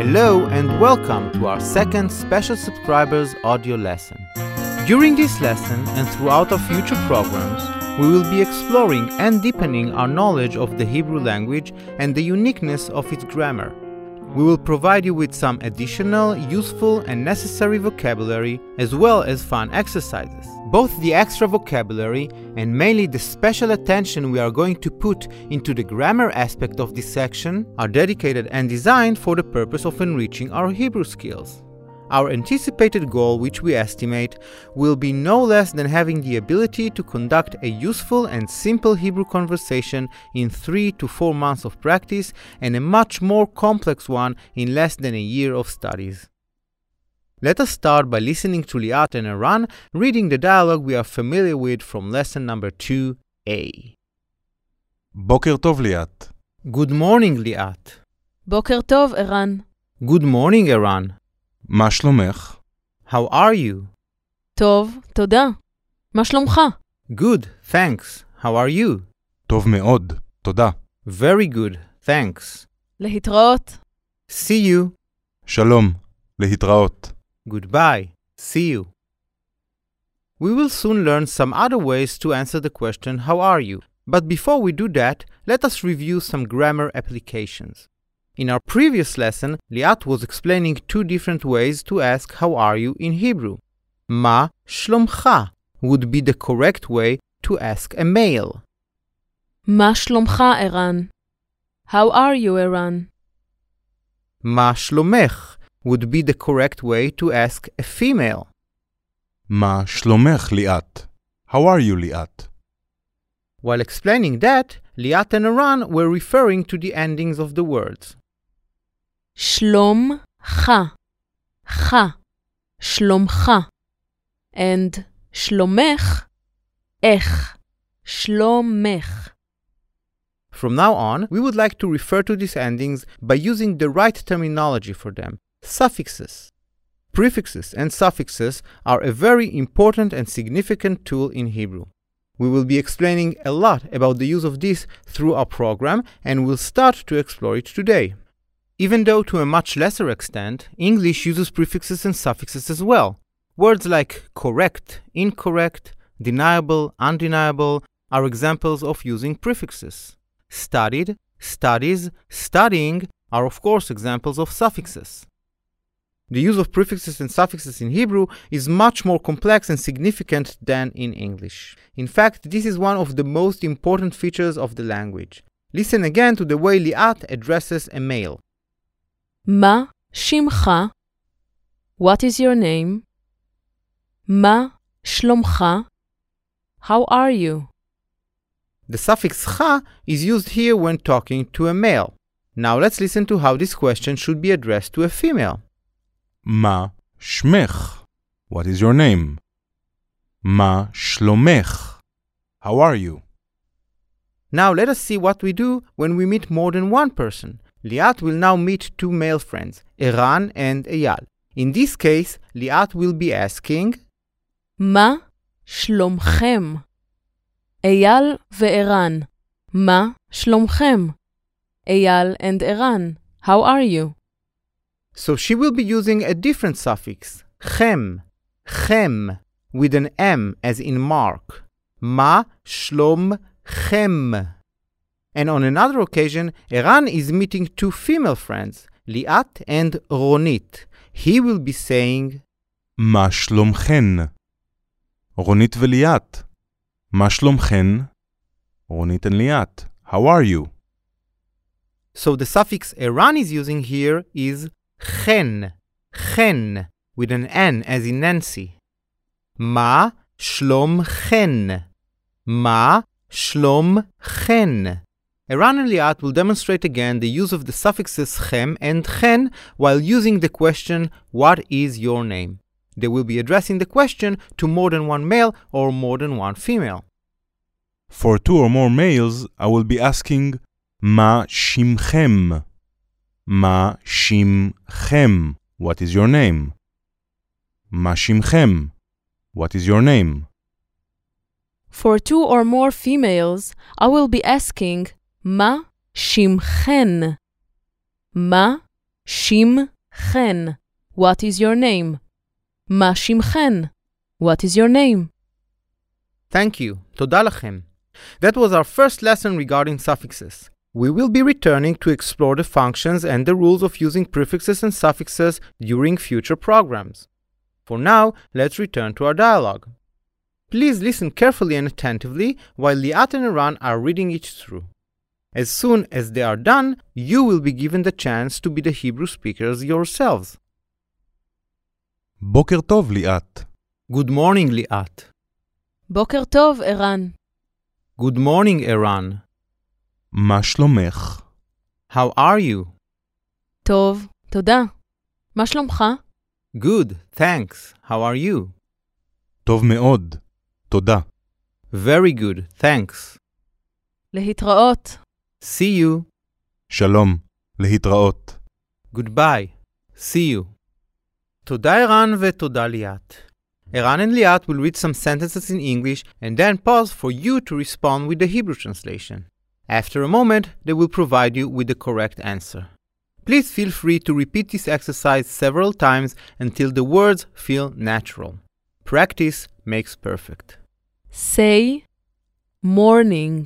Hello and welcome to our second Special Subscribers audio lesson. During this lesson and throughout our future programs, we will be exploring and deepening our knowledge of the Hebrew language and the uniqueness of its grammar. We will provide you with some additional, useful and necessary vocabulary as well as fun exercises. Both the extra vocabulary and mainly the special attention we are going to put into the grammar aspect of this section are dedicated and designed for the purpose of enriching our Hebrew skills. Our anticipated goal, which we estimate, will be no less than having the ability to conduct a useful and simple Hebrew conversation in 3 to 4 months of practice and a much more complex one in less than a year of studies. Let us start by listening to Liat and Eran reading the dialogue we are familiar with from lesson number 2a. בוקר טוב ליאת. Good morning, Liat. בוקר טוב, ערן. Good morning, Eran. מה שלומך? How are you? טוב, תודה. מה שלומך? Good, thanks. How are you? טוב מאוד, תודה. Very good, thanks. להתראות. See you. שלום, להתראות. Goodbye. See you. We will soon learn some other ways to answer the question, how are you? But before we do that, let us review some grammar applications. In our previous lesson, Liat was explaining 2 different ways to ask how are you in Hebrew. Ma shlomcha would be the correct way to ask a male. מה שלומך, ערן? How are you, ערן? Ma shlomech would be the correct way to ask a female. מה שלומך ליאת? How are you ליאת? While explaining that, Liat and Eran were referring to the endings of the words. שלומך, ח, שלומך, and שלומך, איך, שלומך. From now on, we would like to refer to these endings by using the right terminology for them, suffixes. Prefixes and suffixes are a very important and significant tool in Hebrew. We will be explaining a lot about the use of this through our program and we'll start to explore it today. Even though to a much lesser extent, English uses prefixes and suffixes as well. Words like correct, incorrect, deniable, undeniable are examples of using prefixes. Studied, studies, studying are of course examples of suffixes. The use of prefixes and suffixes in Hebrew is much more complex and significant than in English. In fact, this is one of the most important features of the language. Listen again to the way Liat addresses a male. מה שמך? What is your name? מה שלומך? How are you? The suffix cha is used here when talking to a male. Now let's listen to how this question should be addressed to a female. מה שמך? What is your name? מה שלומך? How are you? Now let us see what we do when we meet more than one person. Liat will now meet 2 male friends, Eran and Eyal. In this case, Liat will be asking, מה שלומכם? אייל וערן. מה שלומכם? אייל and ערן. How are you? So she will be using a different suffix, chem, with an M as in Mark. Ma shlom chem. And on another occasion, Eran is meeting 2 female friends, Liat and Ronit. He will be saying, מה שלומכן? רונית וליאת. מה שלומכן? רונית and ליאת. How are you? So the suffix Eran is using here is chen, with an N as in Nancy. Ma shlom chen. Ma shlom chen. Eran and Liat will demonstrate again the use of the suffixes chem and chen while using the question, what is your name? They will be addressing the question to more than one male or more than one female. For 2 or more males, I will be asking, מה שמכם? מה שמכם? What is your name? מה שמכם? What is your name? For 2 or more females, I will be asking, מה שמכן? מה שמכן. What is your name? מה שמכן? What is your name? Thank you. תודה לכם. That was our first lesson regarding suffixes. We will be returning to explore the functions and the rules of using prefixes and suffixes during future programs. For now, let's return to our dialogue. Please listen carefully and attentively while Liat and Eran are reading it through. As soon as they are done, you will be given the chance to be the Hebrew speakers yourselves. בוקר טוב, ליאת. Good morning, Liat. בוקר טוב, ערן. Good morning, Eran. מה שלומך? How are you? טוב, תודה. מה שלומך? Good, thanks. How are you? טוב מאוד. תודה. Very good, thanks. להתראות. See you. שלום. להתראות. Goodbye. See you. תודה ערן ותודה ליאת. Eran and Liat will read some sentences in English and then pause for you to respond with the Hebrew translation. After a moment, they will provide you with the correct answer. Please feel free to repeat this exercise several times until the words feel natural. Practice makes perfect. Say morning.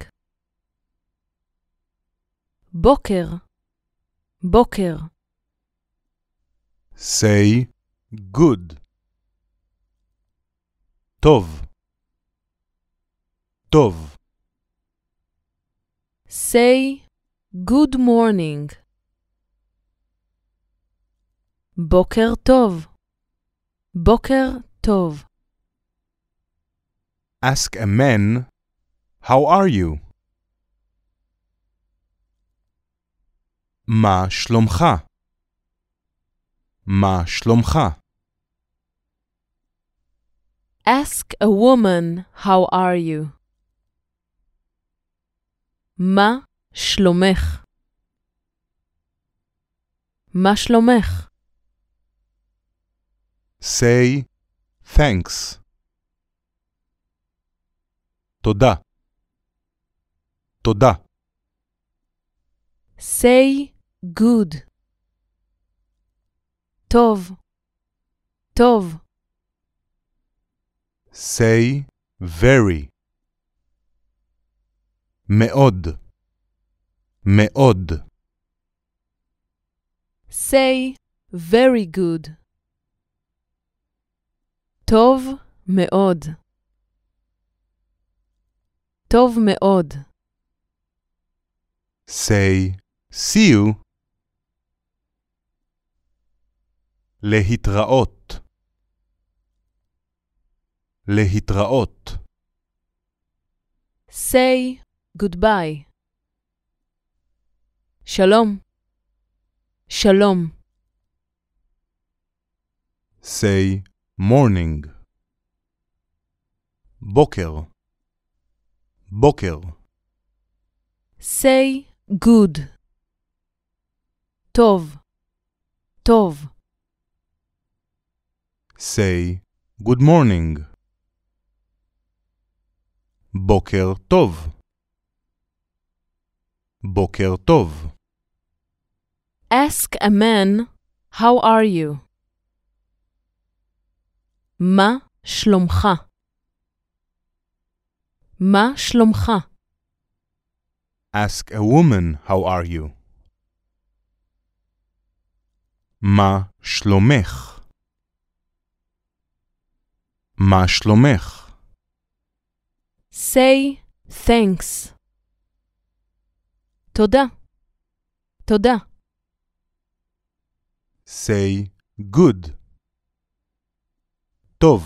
בוקר. בוקר. Say good. טוב. טוב. Say good morning. בוקר טוב. בוקר טוב. Ask a man, how are you? מה שלומך? מה שלומך? Ask a woman, how are you? מה שלומך? מה שלומך? Say thanks. תודה. תודה. Say good. טוב. טוב. Say very. מאוד. מאוד. Say very good. טוב מאוד. טוב מאוד. Say see you. להתראות. להתראות. Say goodbye. שלום. שלום. Say morning. בוקר. בוקר. Say good. טוב. טוב. Say good morning. בוקר טוב. בוקר טוב. Ask a man, how are you? מה שלומך? מה שלומך? Ask a woman, how are you? מה שלומך? מה שלומך? Say thanks. תודה. תודה. Say good. טוב.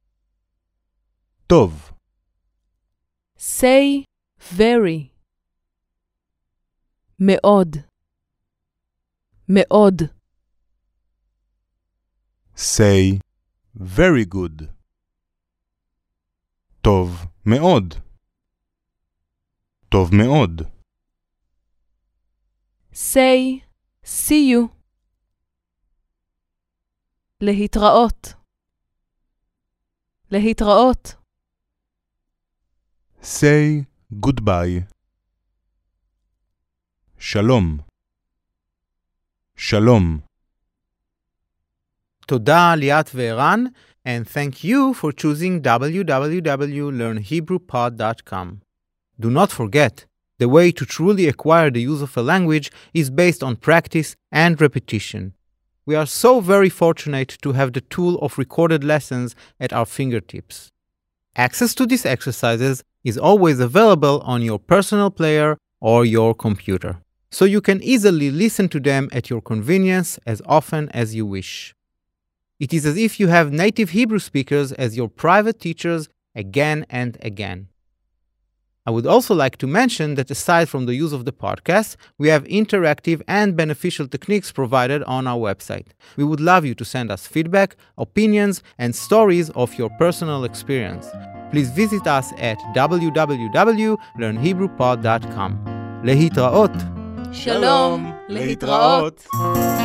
טוב. Say very. מאוד. מאוד. Say very good. טוב מאוד. טוב מאוד. Say see you. להתראות. להתראות. Say goodbye. שלום. Shalom. תודה ליאת וערן, and thank you for choosing www.learnhebrewpod.com. Do not forget, the way to truly acquire the use of a language is based on practice and repetition. We are so very fortunate to have the tool of recorded lessons at our fingertips. Access to these exercises is always available on your personal player or your computer, so you can easily listen to them at your convenience as often as you wish. It is as if you have native Hebrew speakers as your private teachers again and again. I would also like to mention that aside from the use of the podcast, we have interactive and beneficial techniques provided on our website. We would love you to send us feedback, opinions, and stories of your personal experience. Please visit us at www.learnhebrewpod.com. להתראות. שלום, להתראות.